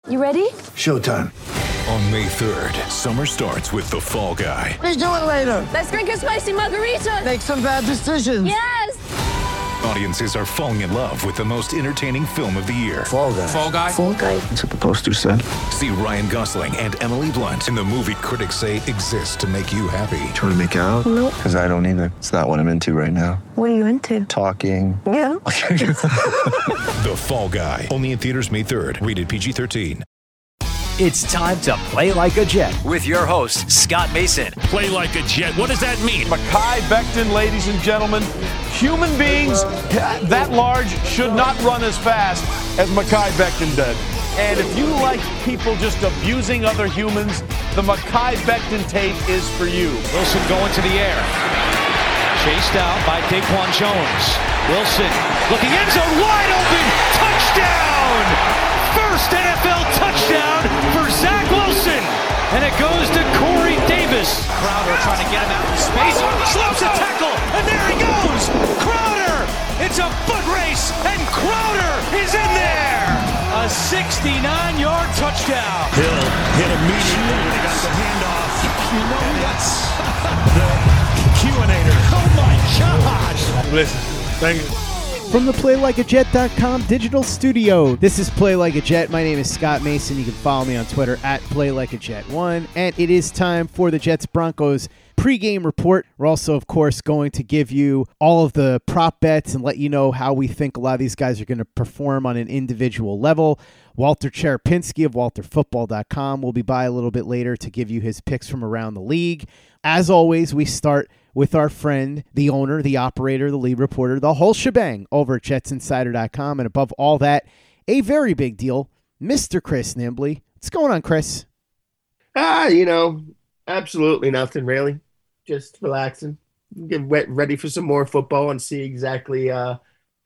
You ready? Showtime. On May 3rd, summer starts with The Fall Guy. Let's do it later. Let's drink a spicy margarita. Make some bad decisions. Yes. Audiences are falling in love with the most entertaining film of the year. Fall Guy. Fall Guy? Fall Guy. That's what the poster said. See Ryan Gosling and Emily Blunt in the movie critics say exists to make you happy. Trying to make it out? Nope. Because I don't either. It's not what I'm into right now. What are you into? Talking. Yeah. The Fall Guy. Only in theaters May 3rd. Rated PG-13. It's time to play like a Jet with your host, Scott Mason. Play like a Jet. What does that mean? Mekhi Becton, ladies and gentlemen. Human beings that large should not run as fast as Mekhi Becton did. And if you like people just abusing other humans, the Mekhi Becton tape is for you. Wilson going to the air. Chased out by Daquan Jones. Wilson looking end zone wide open. Touchdown! First NFL touchdown for Zach Wilson. And it goes to Corey Davis. Crowder trying to get him out in space. Slips a tackle, and there he goes. Crowder! It's a foot race, and Crowder is in there. A 69-yard touchdown. Hill hit immediately when he got the handoff. You know that's the Q-inator. Oh my gosh. Listen, thank you. From the PlayLikeAJet.com digital studio, this is Play Like a Jet. My name is Scott Mason. You can follow me on Twitter at PlayLikeAJet1. And it is time for the Jets-Broncos pregame report. We're also, of course, going to give you all of the prop bets and let you know how we think a lot of these guys are going to perform on an individual level. Walter Cherepinski of WalterFootball.com will be by a little bit later to give you his picks from around the league. As always, we start with our friend, the owner, the operator, the lead reporter, the whole shebang over at JetsInsider.com. And above all that, a very big deal, Mr. Chris Nimbley. What's going on, Chris? Absolutely nothing, really. Just relaxing. Get ready for some more football and see exactly how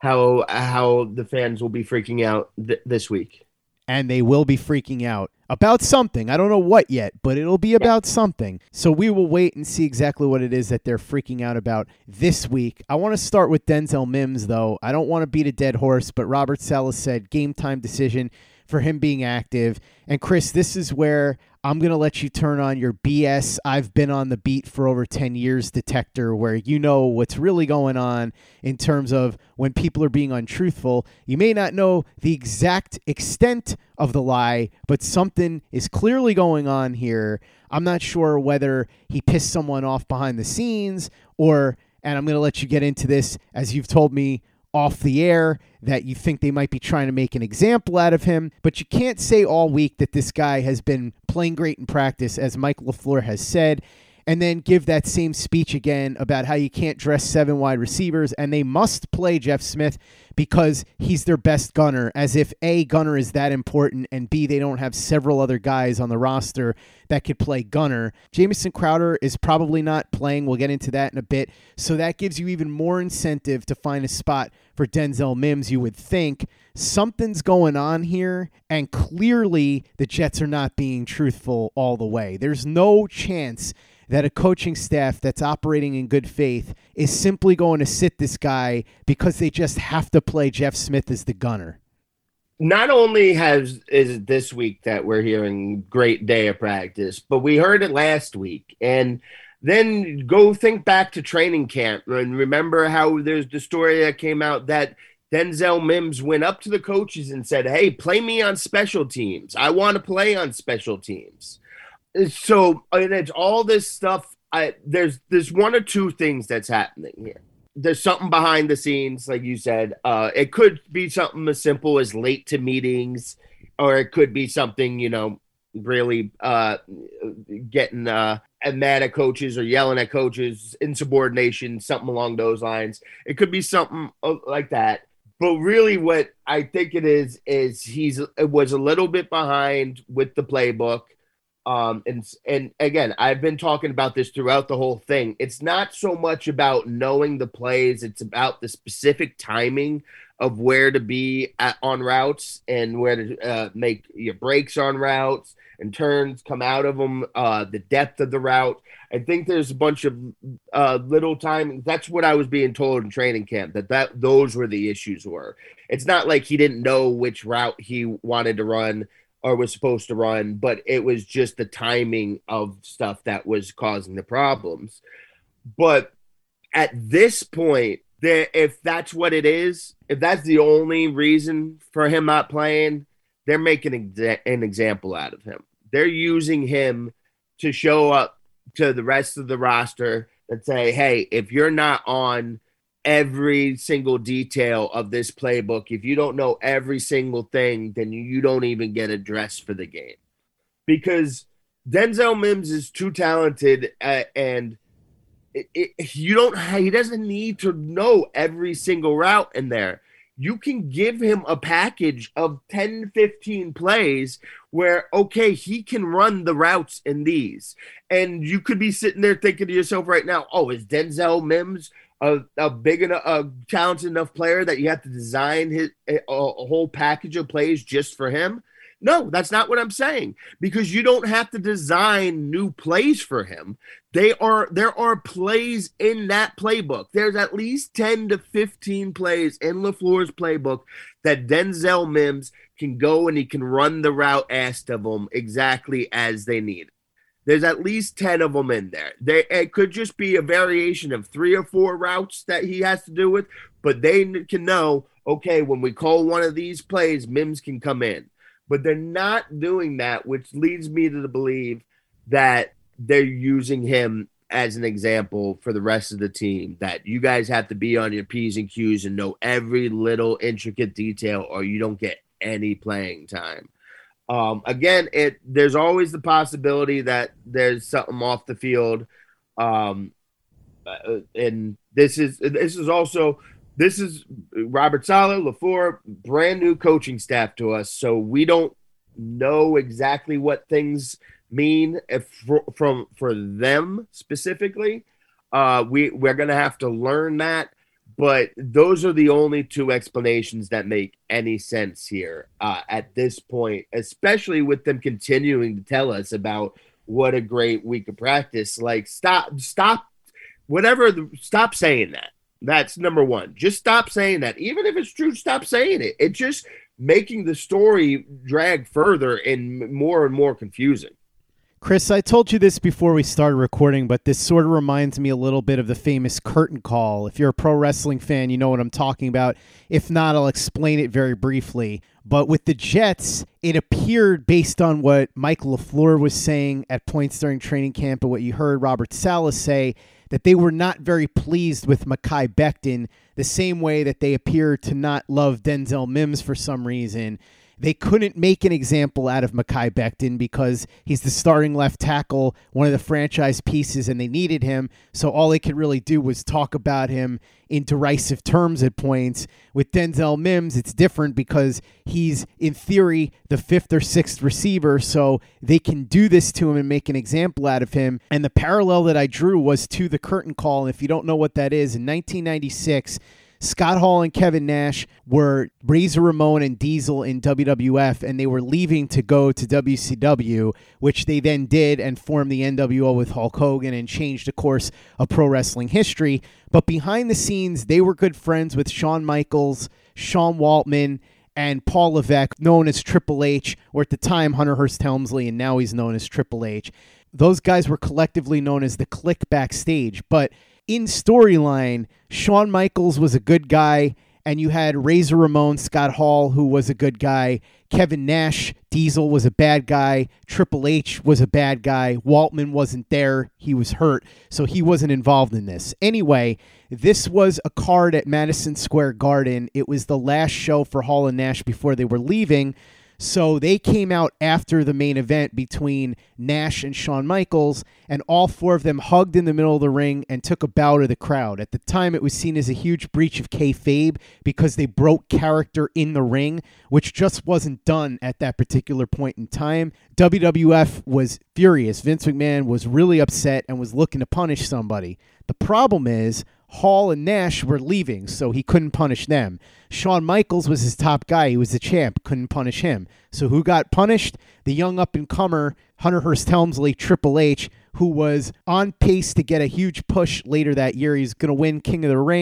the fans will be freaking out this week. And they will be freaking out about something. I don't know what yet, but it'll be about something. So we will wait and see exactly what it is that they're freaking out about this week. I want to start with Denzel Mims, though. I don't want to beat a dead horse, but Robert Saleh said game time decision for him being active. And Chris, this is where I'm going to let you turn on your BS I've been on the beat for over 10 years detector, where you know what's really going on in terms of when people are being untruthful. You may not know the exact extent of the lie, but something is clearly going on here. I'm not sure whether he pissed someone off behind the scenes and I'm going to let you get into this as you've told me off the air that you think they might be trying to make an example out of him, but you can't say all week that this guy has been playing great in practice, as Mike LaFleur has said, and then give that same speech again about how you can't dress 7 wide receivers and they must play Jeff Smith because he's their best gunner, as if A, gunner is that important, and B, they don't have several other guys on the roster that could play gunner. Jamison Crowder is probably not playing. We'll get into that in a bit. So that gives you even more incentive to find a spot for Denzel Mims, you would think. Something's going on here, and clearly the Jets are not being truthful all the way. There's no chance that a coaching staff that's operating in good faith is simply going to sit this guy because they just have to play Jeff Smith as the gunner. Not only is it this week that we're hearing great day of practice, but we heard it last week. And then go think back to training camp and remember how there's the story that came out that Denzel Mims went up to the coaches and said, hey, play me on special teams. I want to play on special teams. So it's all this stuff. There's one or two things that's happening here. There's something behind the scenes, like you said. It could be something as simple as late to meetings, or it could be something, really getting mad at coaches or yelling at coaches, insubordination, something along those lines. It could be something like that. But really what I think it is it was a little bit behind with the playbook. And again, I've been talking about this throughout the whole thing. It's not so much about knowing the plays. It's about the specific timing of where to be on routes and where to make your breaks on routes and turns, come out of them, the depth of the route. I think there's a bunch of little timing. That's what I was being told in training camp, that those were the issues were. It's not like he didn't know which route he wanted to run or was supposed to run, but it was just the timing of stuff that was causing the problems. But at this point, if that's what it is, if that's the only reason for him not playing, they're making an example out of him. They're using him to show up to the rest of the roster and say, hey, if you're not on every single detail of this playbook, if you don't know every single thing, then you don't even get a dress for the game. Because Denzel Mims is too talented, and he doesn't need to know every single route in there. You can give him a package of 10, 15 plays where, okay, he can run the routes in these. And you could be sitting there thinking to yourself right now, oh, is Denzel Mims a big enough, a talented enough player that you have to design a whole package of plays just for him? No, that's not what I'm saying, because you don't have to design new plays for him. There are plays in that playbook. There's at least 10 to 15 plays in LaFleur's playbook that Denzel Mims can go and he can run the route asked of him exactly as they need. There's at least 10 of them in there. It could just be a variation of 3 or 4 routes that he has to do with, but they can know, okay, when we call one of these plays, Mims can come in. But they're not doing that, which leads me to believe that they're using him as an example for the rest of the team, that you guys have to be on your P's and Q's and know every little intricate detail or you don't get any playing time. Again, there's always the possibility that there's something off the field. And this is Robert Saleh, LaFleur, brand new coaching staff to us, so we don't know exactly what things mean for them specifically. We're going to have to learn that, but those are the only 2 explanations that make any sense here at this point, especially with them continuing to tell us about what a great week of practice. Like, stop saying that. That's number one. Just stop saying that. Even if it's true, stop saying it. It's just making the story drag further and more confusing. Chris, I told you this before we started recording, but this sort of reminds me a little bit of the famous curtain call. If you're a pro wrestling fan, you know what I'm talking about. If not, I'll explain it very briefly. But with the Jets, it appeared, based on what Mike LaFleur was saying at points during training camp and what you heard Robert Saleh say, that they were not very pleased with Mekhi Becton, the same way that they appear to not love Denzel Mims for some reason. They couldn't make an example out of Mekhi Becton because he's the starting left tackle, one of the franchise pieces, and they needed him. So all they could really do was talk about him in derisive terms at points. With Denzel Mims, it's different because he's, in theory, the 5th or 6th receiver, so they can do this to him and make an example out of him. And the parallel that I drew was to the curtain call. And if you don't know what that is, in 1996, Scott Hall and Kevin Nash were Razor Ramon and Diesel in WWF, and they were leaving to go to WCW, which they then did and formed the NWO with Hulk Hogan and changed the course of pro wrestling history. But behind the scenes, they were good friends with Shawn Michaels, Sean Waltman, and Paul Levesque, known as Triple H, or at the time Hunter Hearst Helmsley, and now he's known as Triple H. Those guys were collectively known as the Clique backstage, but in storyline, Shawn Michaels was a good guy, and you had Razor Ramon, Scott Hall, who was a good guy. Kevin Nash, Diesel, was a bad guy. Triple H was a bad guy. Waltman wasn't there. He was hurt, so he wasn't involved in this. Anyway, this was a card at Madison Square Garden. It was the last show for Hall and Nash before they were leaving. So they came out after the main event between Nash and Shawn Michaels, and all 4 of them hugged in the middle of the ring and took a bow to the crowd. At the time, it was seen as a huge breach of kayfabe because they broke character in the ring, which just wasn't done at that particular point in time. WWF was furious. Vince McMahon was really upset and was looking to punish somebody. The problem is, Hall and Nash were leaving, so he couldn't punish them. Shawn Michaels was his top guy. He was the champ. Couldn't punish him. So who got punished? The young up-and-comer, Hunter Hearst Helmsley, Triple H, who was on pace to get a huge push later that year. He's going to win King of the Ring.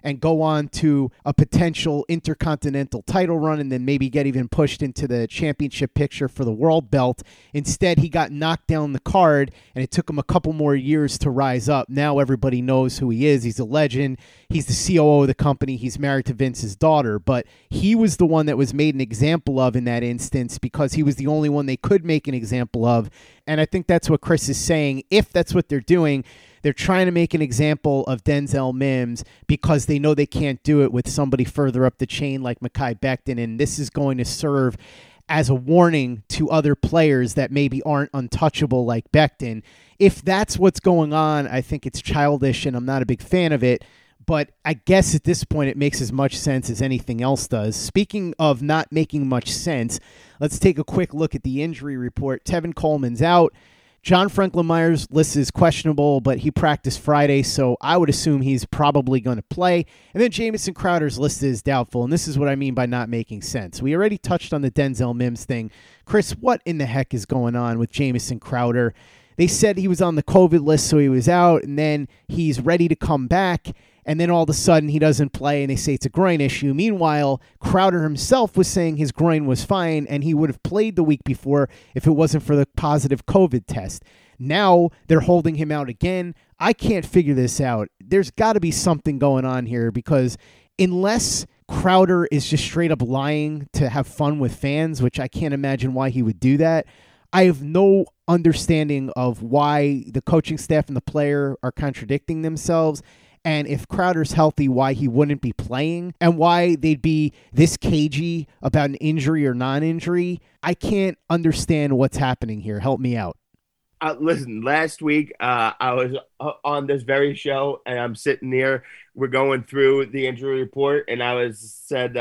and go on to a potential intercontinental title run and then maybe get even pushed into the championship picture for the world belt. Instead, he got knocked down the card, and it took him a couple more years to rise up. Now everybody knows who he is. He's a legend. He's the COO of the company. He's married to Vince's daughter, but he was the one that was made an example of in that instance because he was the only one they could make an example of. And I think that's what Chris is saying. If that's what they're doing, they're trying to make an example of Denzel Mims because they know they can't do it with somebody further up the chain like Mekhi Becton, and this is going to serve as a warning to other players that maybe aren't untouchable like Becton. If that's what's going on, I think it's childish, and I'm not a big fan of it. But I guess at this point it makes as much sense as anything else does. Speaking of not making much sense, let's take a quick look at the injury report. Tevin Coleman's out. John Franklin Myers lists as questionable, but he practiced Friday, so I would assume he's probably going to play. And then Jamison Crowder's listed as doubtful, and this is what I mean by not making sense. We already touched on the Denzel Mims thing. Chris, what in the heck is going on with Jamison Crowder? They said he was on the COVID list, so he was out, and then he's ready to come back. And then all of a sudden he doesn't play and they say it's a groin issue. Meanwhile, Crowder himself was saying his groin was fine and he would have played the week before if it wasn't for the positive COVID test. Now they're holding him out again. I can't figure this out. There's got to be something going on here because unless Crowder is just straight up lying to have fun with fans, which I can't imagine why he would do that, I have no understanding of why the coaching staff and the player are contradicting themselves. And if Crowder's healthy, why he wouldn't be playing and why they'd be this cagey about an injury or non-injury. I can't understand what's happening here. Help me out. Listen, last week I was on this very show and I'm sitting there. We're going through the injury report and I said,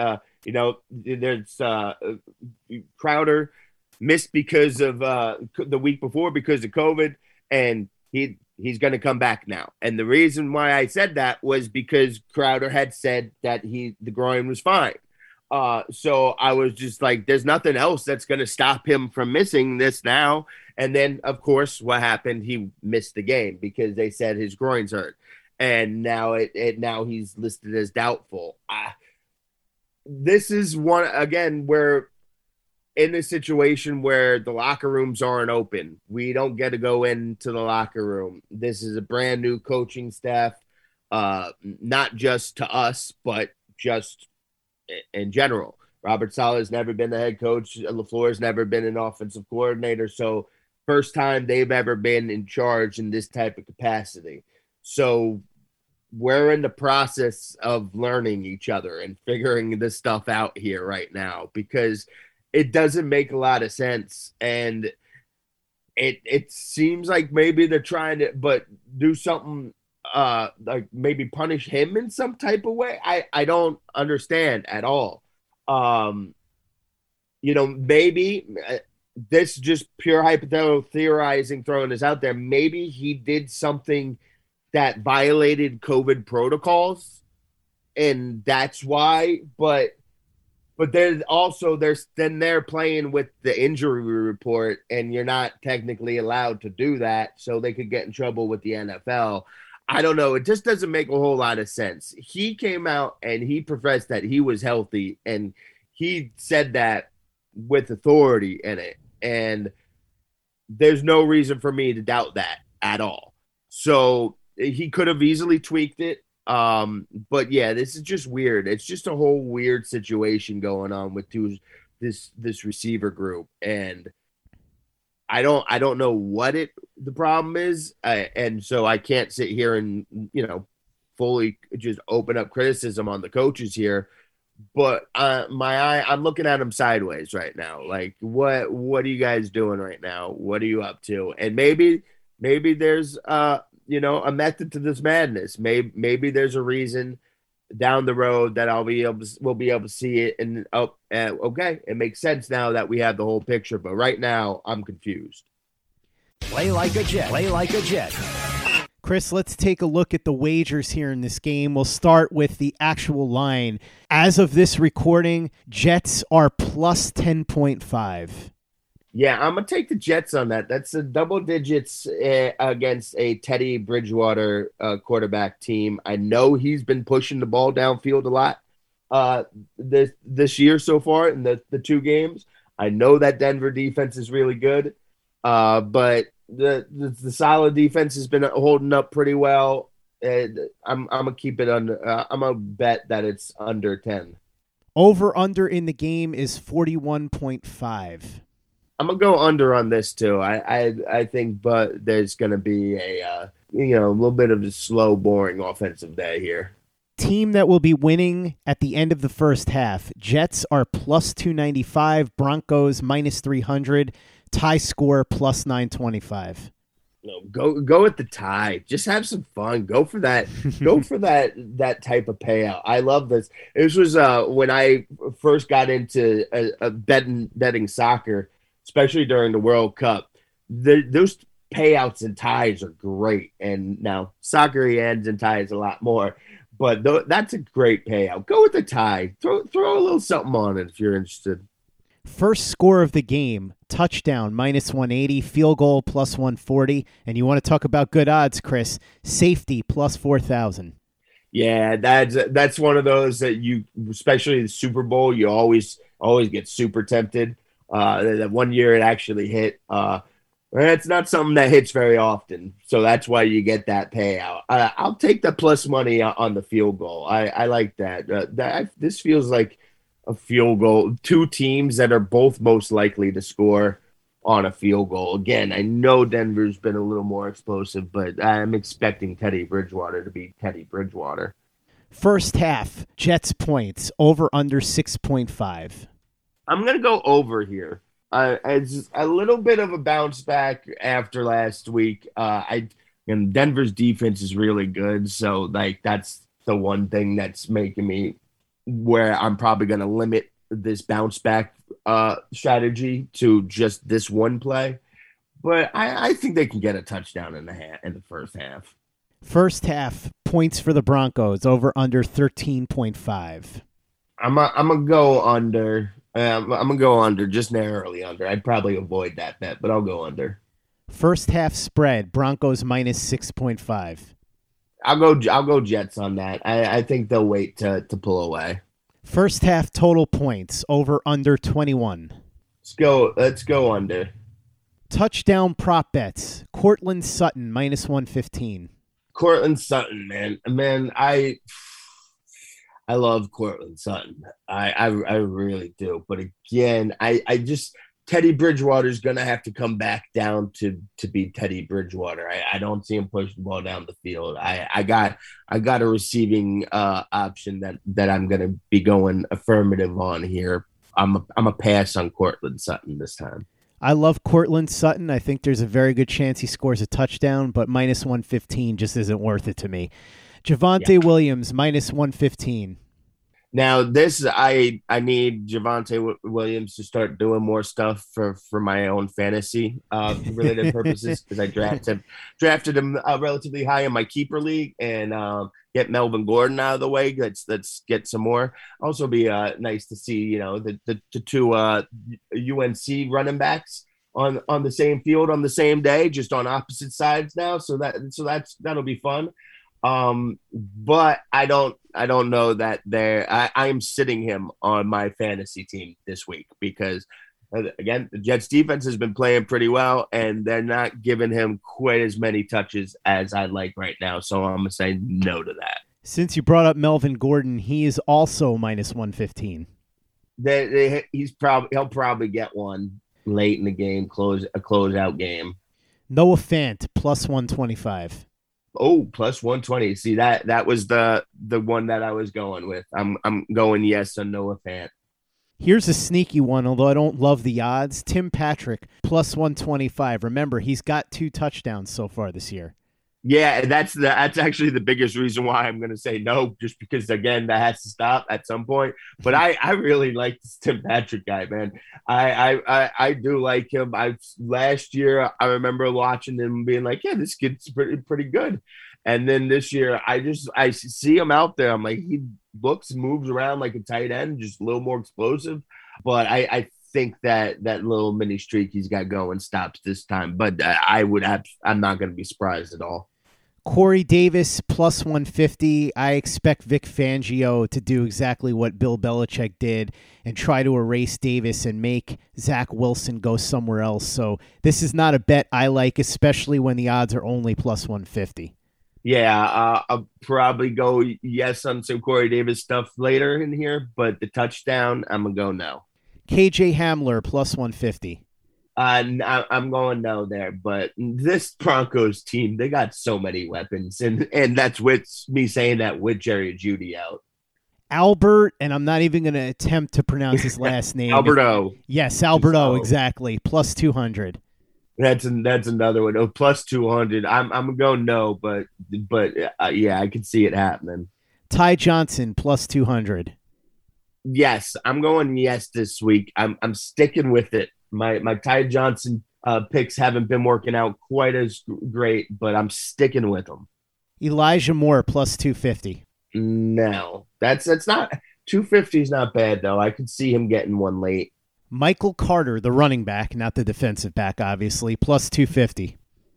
there's Crowder missed because of the week before because of COVID, and he's going to come back now. And the reason why I said that was because Crowder had said that the groin was fine. So I was just like, there's nothing else that's going to stop him from missing this now. And then, of course, what happened? He missed the game because they said his groin's hurt. And now now he's listed as doubtful. This is one, again, where in a situation where the locker rooms aren't open, we don't get to go into the locker room. This is a brand new coaching staff, not just to us, but just in general. Robert Saleh has never been the head coach. LaFleur has never been an offensive coordinator. So first time they've ever been in charge in this type of capacity. So we're in the process of learning each other and figuring this stuff out here right now because it doesn't make a lot of sense. And it seems like maybe they're trying to do something like maybe punish him in some type of way. I don't understand at all. Maybe this just pure hypothetical theorizing, throwing this out there. Maybe he did something that violated COVID protocols and that's why, but then they're playing with the injury report and you're not technically allowed to do that. So they could get in trouble with the NFL. I don't know. It just doesn't make a whole lot of sense. He came out and he professed that he was healthy and he said that with authority in it. And there's no reason for me to doubt that at all. So he could have easily tweaked it. But yeah, this is just weird. It's just a whole weird situation going on with this receiver group. And I don't know what the problem is. And so I can't sit here and, fully just open up criticism on the coaches here, but I'm looking at them sideways right now. Like what are you guys doing right now? What are you up to? And maybe there's, a method to this madness. Maybe there's a reason down the road that we'll be able to see it. And okay, it makes sense now that we have the whole picture. But right now, I'm confused. Play like a Jet. Play like a Jet. Chris, let's take a look at the wagers here in this game. We'll start with the actual line. As of this recording, Jets are plus 10.5. Yeah, I'm going to take the Jets on that. That's a double digits against a Teddy Bridgewater quarterback team. I know he's been pushing the ball downfield a lot this year so far in the 2 games. I know that Denver defense is really good, but the solid defense has been holding up pretty well. And I'm gonna keep it under. I'm gonna bet that it's under 10. Over under in the game is 41.5. I'm gonna go under on this too. I think, but there's gonna be a little bit of a slow, boring offensive day here. Team that will be winning at the end of the first half. Jets are plus 295. Broncos minus 300. Tie score plus 925. No, go with the tie. Just have some fun. Go for that. Go for that type of payout. I love this. This was when I first got into betting soccer, especially during the World Cup. Those payouts and ties are great. And now soccer ends and ties a lot more, but that's a great payout. Go with the tie. Throw a little something on it if you're interested. First score of the game, touchdown minus 180, field goal plus 140. And you want to talk about good odds, Chris, safety plus 4,000. Yeah, that's one of those that you, especially the Super Bowl, you always get super tempted. That one year it actually hit. It's not something that hits very often, so that's why you get that payout. I'll take the plus money on the field goal. I like that. This feels like a field goal. 2 teams that are both most likely to score on a field goal. Again, I know Denver's been a little more explosive, but I'm expecting Teddy Bridgewater to be Teddy Bridgewater. First half, Jets points, over under 6.5. I'm going to go over here. It's a little bit of a bounce back after last week. And Denver's defense is really good, so that's the one thing that's making me where I'm probably going to limit this bounce back strategy to just this one play. But I think they can get a touchdown in the first half. First half, points for the Broncos, over under 13.5. I'm gonna go under. I'm gonna go under, just narrowly under. I'd probably avoid that bet, but I'll go under. First half spread, Broncos minus 6.5. I'll go Jets on that. I think they'll wait to pull away. First half total points, over under 21. Let's go under. Touchdown prop bets, Courtland Sutton minus 115. Courtland Sutton, man, I love Courtland Sutton. I really do. But again, I just Teddy Bridgewater's going to have to come back down to be Teddy Bridgewater. I don't see him push the ball down the field. I got a receiving option that I'm going to be going affirmative on here. I'm a pass on Courtland Sutton this time. I love Courtland Sutton. I think there's a very good chance he scores a touchdown, but minus 115 just isn't worth it to me. Javonte Williams, minus 115. Now, this I need Javonte Williams to start doing more stuff for my own fantasy related purposes, because I drafted him relatively high in my keeper league, and get Melvin Gordon out of the way. Let's get some more. Also, be nice to see the 2 UNC running backs on the same field on the same day, just on opposite sides now. So that'll be fun. But I don't know that I am sitting him on my fantasy team this week because, again, the Jets defense has been playing pretty well, and they're not giving him quite as many touches as I like right now. So I'm going to say no to that. Since you brought up Melvin Gordon, he is also minus 115. He'll probably get one late in the game, a closeout game. Noah Fant, plus 125. Oh, plus 120. See, that was the one that I was going with. I'm going yes on Noah Fant. Here's a sneaky one, although I don't love the odds. Tim Patrick, plus 125. Remember, he's got 2 touchdowns so far this year. Yeah, that's actually the biggest reason why I'm going to say no, just because, again, that has to stop at some point. But I really like this Tim Patrick guy, man. I do like him. Last year, I remember watching him and being like, yeah, this kid's pretty good. And then this year, I see him out there. I'm like, he moves around like a tight end, just a little more explosive. But I think that little mini streak he's got going stops this time, but I'm not going to be surprised at all. Corey Davis plus 150. I expect Vic Fangio to do exactly what Bill Belichick did and try to erase Davis and make Zach Wilson go somewhere else. So this is not a bet I like, especially when the odds are only plus 150. Yeah, I'll probably go yes on some Corey Davis stuff later in here, but the touchdown, I'm going to go no. KJ Hamler plus 150. I'm going no there, but this Broncos team, they got so many weapons, and that's with me saying that with Jerry Jeudy out. Albert, and I'm not even going to attempt to pronounce his last name. Alberto. Yes, Alberto, exactly. Plus 200. That's another one. Oh, plus 200. I'm going no, but yeah, I can see it happening. Ty Johnson plus 200. Yes, I'm going yes this week. I'm sticking with it. My Ty Johnson picks haven't been working out quite as great, but I'm sticking with them. Elijah Moore plus 250. No, that's not 250 is not bad though. I could see him getting one late. Michael Carter, the running back, not the defensive back, obviously, plus 250.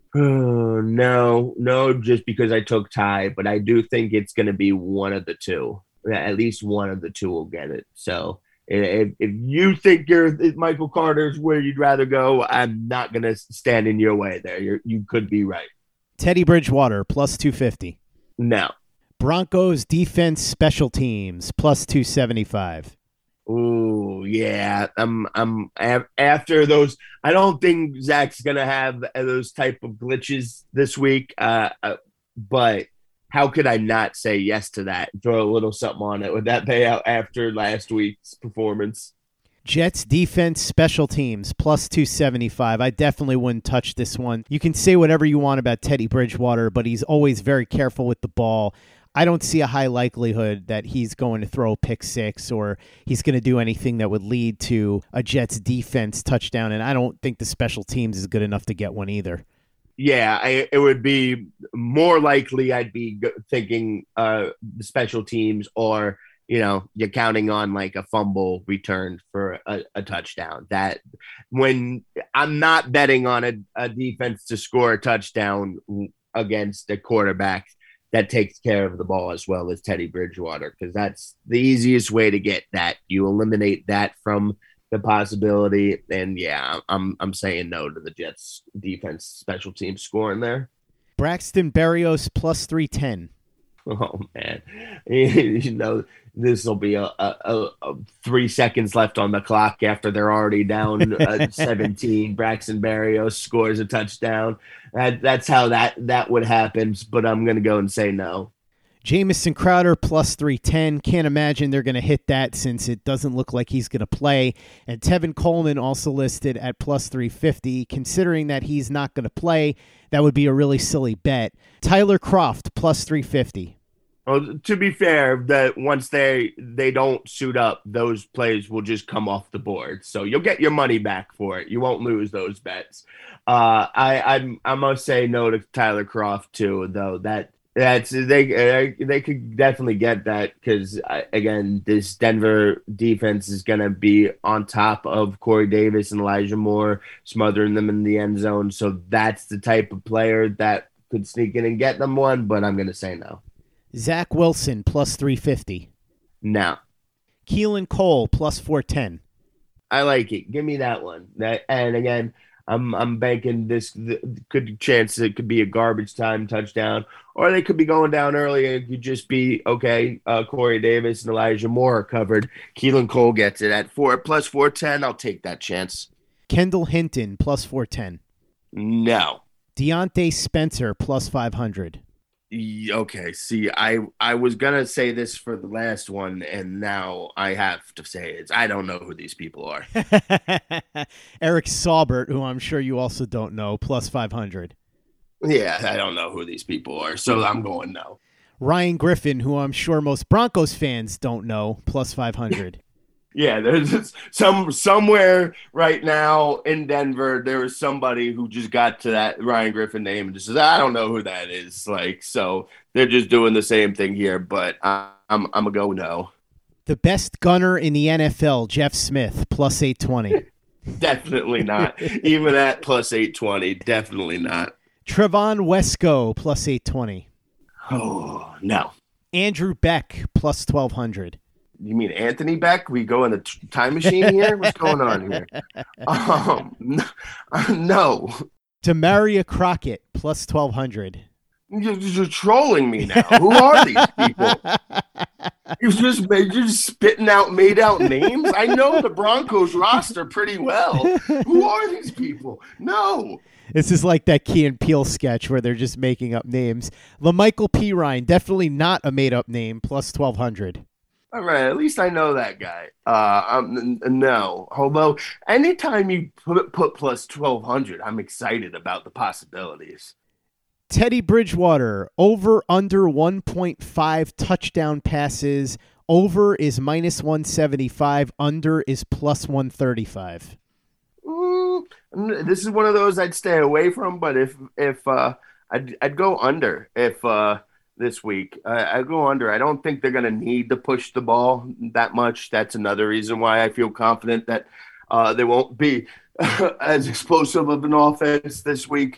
No, just because I took Ty, but I do think it's going to be one of the two. At least one of the two will get it. So if you think Michael Carter's where you'd rather go, I'm not going to stand in your way there. You could be right. Teddy Bridgewater, plus 250. No. Broncos defense special teams, plus 275. Ooh, yeah. I'm after those. I don't think Zach's going to have those type of glitches this week. But how could I not say yes to that? Throw a little something on it. Would that pay out after last week's performance? Jets defense special teams plus 275. I definitely wouldn't touch this one. You can say whatever you want about Teddy Bridgewater, but he's always very careful with the ball. I don't see a high likelihood that he's going to throw a pick six or he's going to do anything that would lead to a Jets defense touchdown, and I don't think the special teams is good enough to get one either. Yeah, it would be more likely I'd be thinking the special teams or, you're counting on like a fumble return for a touchdown. That when I'm not betting on a defense to score a touchdown against a quarterback that takes care of the ball as well as Teddy Bridgewater, because that's the easiest way to get that. You eliminate that from the possibility, and yeah, I'm saying no to the Jets defense special team scoring there. Braxton Berrios plus 310. Oh man, this will be a 3 seconds left on the clock after they're already down 17. Braxton Berrios scores a touchdown. That's how that would happen. But I'm gonna go and say no. Jamison Crowder plus 310. Can't imagine they're going to hit that since it doesn't look like he's going to play. And Tevin Coleman also listed at plus 350. Considering that he's not going to play, that would be a really silly bet. Tyler Kroft plus 350. Well, to be fair, that once they don't suit up, those plays will just come off the board. So you'll get your money back for it. You won't lose those bets. I must say no to Tyler Kroft too, though. They could definitely get that because, again, this Denver defense is going to be on top of Corey Davis and Elijah Moore, smothering them in the end zone. So that's the type of player that could sneak in and get them one, but I'm going to say no. Zach Wilson plus 350. No. Keelan Cole plus 410. I like it. Give me that one. And again, I'm banking this good chance it could be a garbage time touchdown, or they could be going down early and it could just be, okay, Corey Davis and Elijah Moore are covered. Keelan Cole gets it at plus 410. I'll take that chance. Kendall Hinton plus 410. No. Deontay Spencer plus 500. Okay, see, I was going to say this for the last one, and now I have to say it. I don't know who these people are. Eric Saubert, who I'm sure you also don't know, plus 500. Yeah, I don't know who these people are, so I'm going no. Ryan Griffin, who I'm sure most Broncos fans don't know, plus 500. Yeah, there's somewhere right now in Denver, there is somebody who just got to that Ryan Griffin name and just says, I don't know who that is. So they're just doing the same thing here, but I'm going to go no. The best gunner in the NFL, Jeff Smith, plus 820. Definitely not. Even at plus 820, definitely not. Trevon Wesco, plus 820. Oh, no. Andrew Beck, plus 1200. You mean Anthony Beck? We go in the time machine here? What's going on here? No. Demaria Crockett, plus 1200. You're trolling me now. Who are these people? You're just spitting out made-out names? I know the Broncos roster pretty well. Who are these people? No. This is like that Key and Peele sketch where they're just making up names. LaMichael Pirine, definitely not a made-up name, plus 1200. All right, at least I know that guy. No. Although, anytime you put plus 1,200, I'm excited about the possibilities. Teddy Bridgewater, over under 1.5 touchdown passes. Over is minus 175. Under is plus 135. This is one of those I'd stay away from, but if I'd go under if this week. I'd go under. I don't think they're going to need to push the ball that much. That's another reason why I feel confident that they won't be as explosive of an offense this week.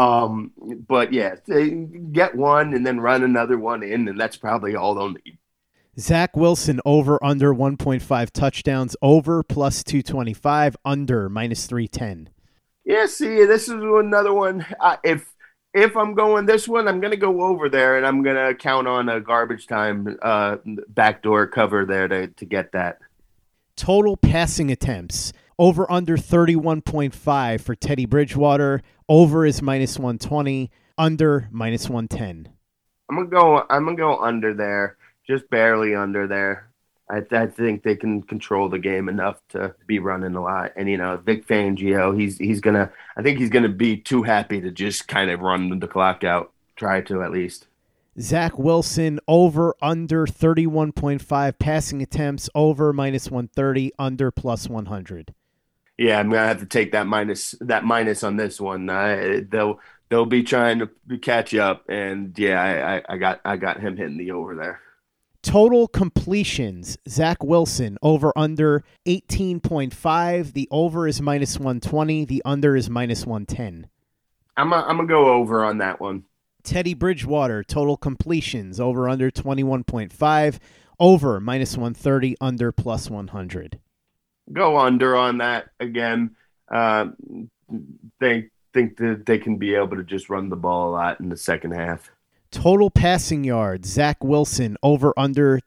But yeah, they get one and then run another one in, and that's probably all they'll need. Zach Wilson, over under 1.5 touchdowns, over plus 225, under minus 310. Yeah, see, this is another one. If I'm going this one, I'm going to go over there, and I'm going to count on a garbage time backdoor cover there to get that. Total passing attempts, over under 31.5 for Teddy Bridgewater. Over is minus 120, under minus 110. I'm gonna go under there, just barely under there. I think they can control the game enough to be running a lot. And Vic Fangio, I think he's gonna be too happy to just kind of run the clock out. Try to at least. Zach Wilson, over under 31.5 passing attempts, over minus 130, under plus 100. Yeah, I'm gonna have to take that minus on this one. They'll be trying to catch up, and yeah, I got him hitting the over there. Total completions, Zach Wilson, over under 18.5. The over is minus 120. The under is minus 110. I'm gonna go over on that one. Teddy Bridgewater, total completions, over under 21.5. Over minus 130. Under plus 100. Go under on that again. They think that they can be able to just run the ball a lot in the second half. Total passing yards, Zach Wilson, over under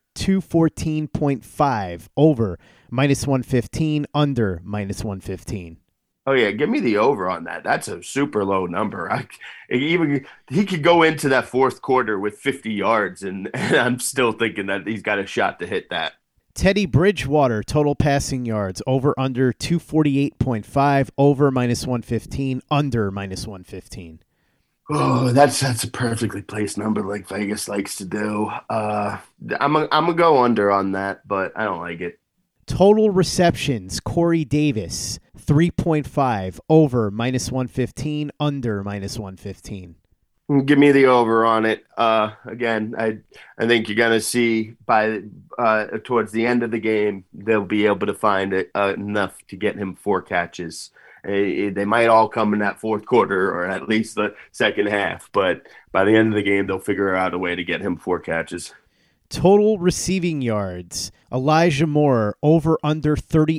214.5. Over minus 115. Under minus 115. Oh yeah, give me the over on that. That's a super low number. He could go into that fourth quarter with 50 yards, and I'm still thinking that he's got a shot to hit that. Teddy Bridgewater, total passing yards, over under 248.5, over minus 115, under minus 115. Oh, that's a perfectly placed number like Vegas likes to do. I'm gonna go under on that, but I don't like it. Total receptions, Corey Davis, 3.5, over minus 115, under minus 115. Give me the over on it. Again, I think you're gonna see by towards the end of the game they'll be able to find it enough to get him 4 catches. They might all come in that fourth quarter or at least the second half, but by the end of the game they'll figure out a way to get him 4 catches. Total receiving yards, Elijah Moore, over under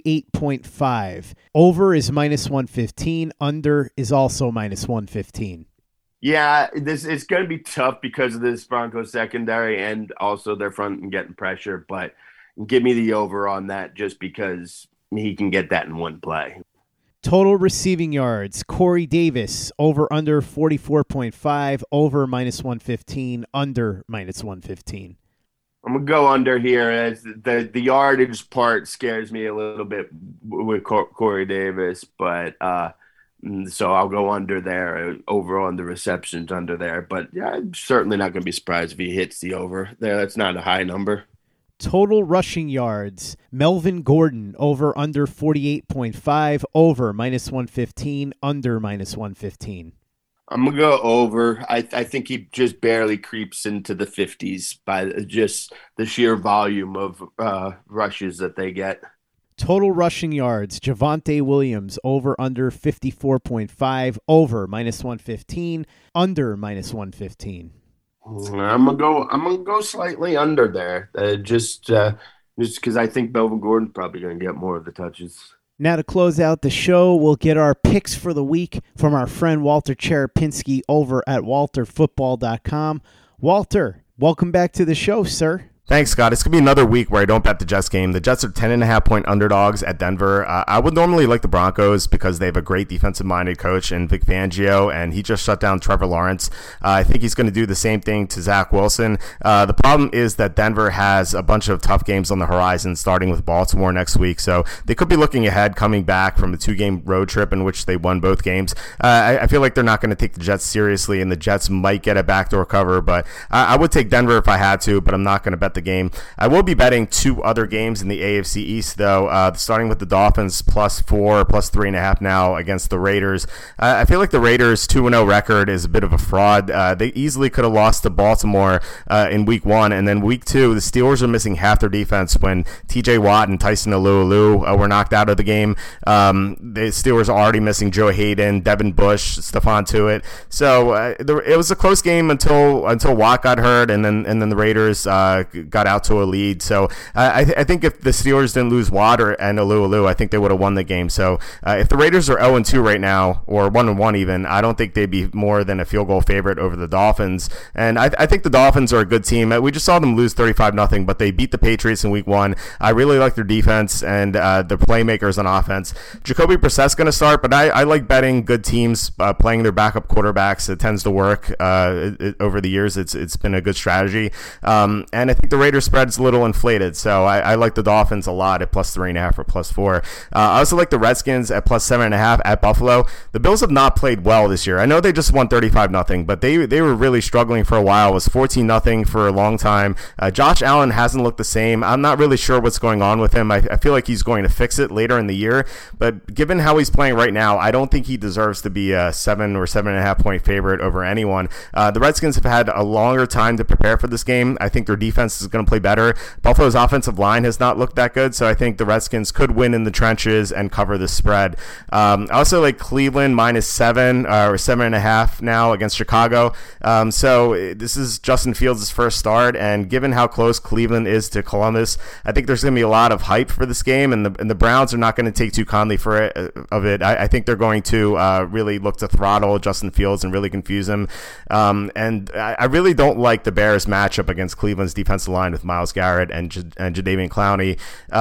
38.5. Over is minus 115. Under is also minus 115. Yeah, it's going to be tough because of this Broncos secondary and also their front and getting pressure, but give me the over on that just because he can get that in one play. Total receiving yards, Corey Davis, over under 44.5, over minus 115, under minus 115. I'm going to go under here. As the yardage part scares me a little bit with Corey Davis, but so I'll go under there, over on the receptions under there. But yeah, I'm certainly not going to be surprised if he hits the over there. That's not a high number. Total rushing yards, Melvin Gordon, over under 48.5, over minus 115, under minus 115. I'm gonna go over. I think he just barely creeps into the 50s by just the sheer volume of rushes that they get. Total rushing yards, Javonte Williams, over under 54.5, over -115, under -115. I'm gonna go slightly under there. Just because I think Melvin Gordon's probably gonna get more of the touches. Now to close out the show, we'll get our picks for the week from our friend Walter Cherepinski over at walterfootball.com. Walter, welcome back to the show, sir. Thanks, Scott. It's going to be another week where I don't bet the Jets game. The Jets are 10.5-point underdogs at Denver. I would normally like the Broncos because they have a great defensive-minded coach in Vic Fangio, and he just shut down Trevor Lawrence. I think he's going to do the same thing to Zach Wilson. The problem is that Denver has a bunch of tough games on the horizon, starting with Baltimore next week, so they could be looking ahead, coming back from a 2-game road trip in which they won both games. I feel like they're not going to take the Jets seriously, and the Jets might get a backdoor cover, but I would take Denver if I had to, but I'm not going to bet the game. I will be betting 2 other games in the AFC East, though, starting with the Dolphins +4, +3.5 now against the Raiders. I feel like the Raiders' 2-0 record is a bit of a fraud. They easily could have lost to Baltimore in Week 1, and then Week 2, the Steelers are missing half their defense when TJ Watt and Tyson Alualu were knocked out of the game. The Steelers are already missing Joe Hayden, Devin Bush, Stephon Tuitt. So it was a close game until Watt got hurt, and then the Raiders got out to a lead. So I think if the Steelers didn't lose Watt and Alualu, I think they would have won the game. So if the Raiders are 0-2 right now, or 1-1 even, I don't think they'd be more than a field goal favorite over the Dolphins. And I think the Dolphins are a good team. We just saw them lose 35-0, but they beat the Patriots in Week 1. I really like their defense and their playmakers on offense. Jacoby Brissett's going to start, but I like betting good teams playing their backup quarterbacks. It tends to work over the years. It's been a good strategy. And I think the Raiders spread's a little inflated, so I like the Dolphins a lot at +3.5 or +4. I also like the Redskins at +7.5 at Buffalo. The Bills have not played well this year. I know they just won 35-0, but they were really struggling for a while. It was 14-0 for a long time. Josh Allen hasn't looked the same. I'm not really sure what's going on with him. I feel like he's going to fix it later in the year, but given how he's playing right now, I don't think he deserves to be a 7 or 7.5 point favorite over anyone. The Redskins have had a longer time to prepare for this game. I think their defense is going to play better. Buffalo's offensive line has not looked that good, so I think the Redskins could win in the trenches and cover the spread. I also like Cleveland -7 or 7.5 now against Chicago. So this is Justin Fields' first start, and given how close Cleveland is to Columbus, I think there's going to be a lot of hype for this game, and the Browns are not going to take too kindly of it. I think they're going to really look to throttle Justin Fields and really confuse him. And I really don't like the Bears matchup against Cleveland's defensive line with Myles Garrett and Jadeveon Clowney.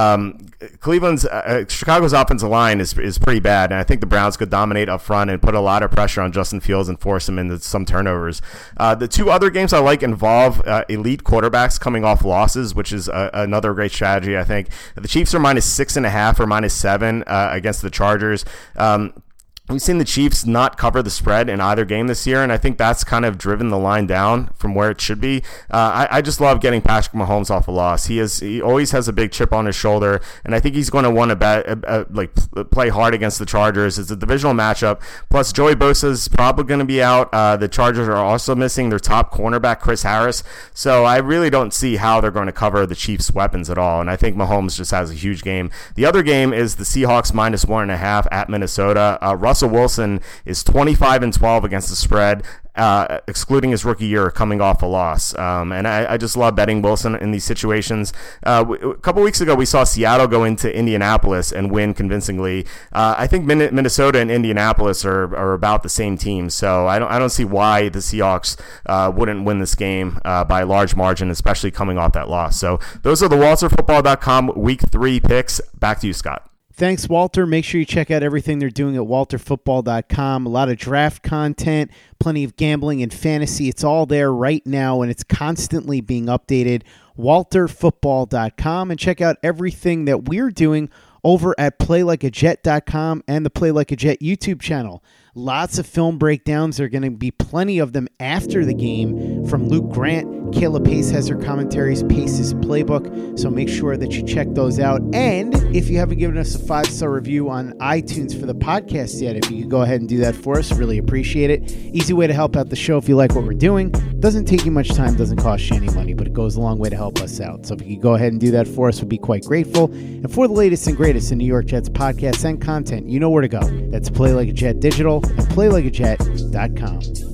Chicago's offensive line is pretty bad, and I think the Browns could dominate up front and put a lot of pressure on Justin Fields and force him into some turnovers. The 2 other games I like involve elite quarterbacks coming off losses, which is another great strategy, I think. The Chiefs are -6.5 or -7 against the Chargers. We've seen the Chiefs not cover the spread in either game this year, and I think that's kind of driven the line down from where it should be. I just love getting Patrick Mahomes off a loss. He always has a big chip on his shoulder, and I think he's going to want to play hard against the Chargers. It's a divisional matchup. Plus, Joey Bosa is probably going to be out. The Chargers are also missing their top cornerback, Chris Harris. So I really don't see how they're going to cover the Chiefs' weapons at all, and I think Mahomes just has a huge game. The other game is the Seahawks -1.5 at Minnesota. Russell Wilson is 25-12 against the spread, excluding his rookie year coming off a loss. And I just love betting Wilson in these situations. A couple weeks ago, we saw Seattle go into Indianapolis and win convincingly. I think Minnesota and Indianapolis are about the same team, so I don't see why the Seahawks wouldn't win this game by a large margin, especially coming off that loss. So those are the WalterFootball.com Week 3 picks. Back to you, Scott. Thanks, Walter. Make sure you check out everything they're doing at walterfootball.com. A lot of draft content, plenty of gambling and fantasy. It's all there right now, and it's constantly being updated. walterfootball.com, and check out everything that we're doing over at playlikeajet.com and the Play Like a Jet YouTube channel. Lots of film breakdowns. There are going to be plenty of them after the game from Luke Grant, Kayla Pace has her commentaries, Pace's Playbook, so make sure that you check those out. And if you haven't given us a 5-star review on iTunes for the podcast yet, if you could go ahead and do that for us, really appreciate it. Easy way to help out the show if you like what we're doing. Doesn't take you much time, doesn't cost you any money, but it goes a long way to help us out. So if you could go ahead and do that for us, we'd be quite grateful. And for the latest and greatest in New York Jets podcasts and content, you know where to go. That's Play Like a Jet Digital and PlayLikeAJet.com.